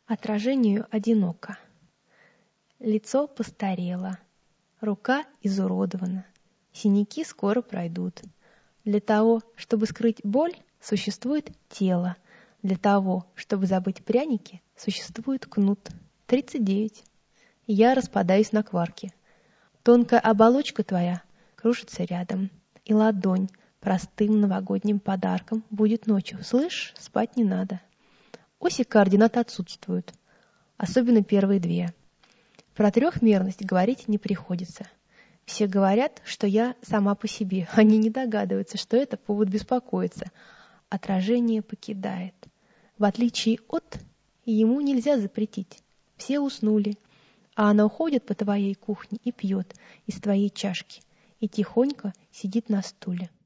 Отражению одиноко. Лицо постарело, рука изуродована, синяки скоро пройдут. Для того, чтобы скрыть боль, существует тело. Для того, чтобы забыть пряники, существует кнут. 39. Я распадаюсь на кварки. Тонкая оболочка твоя кружится рядом, и ладонь простым новогодним подарком будет ночью. Слышь, спать не надо. Оси координат отсутствуют, особенно первые две. Про трехмерность говорить не приходится. Все говорят, что я сама по себе. Они не догадываются, что это повод беспокоиться. Отражение покидает. В отличие от, ему нельзя запретить. Все уснули, а она уходит по твоей кухне и пьет из твоей чашки, и тихонько сидит на стуле.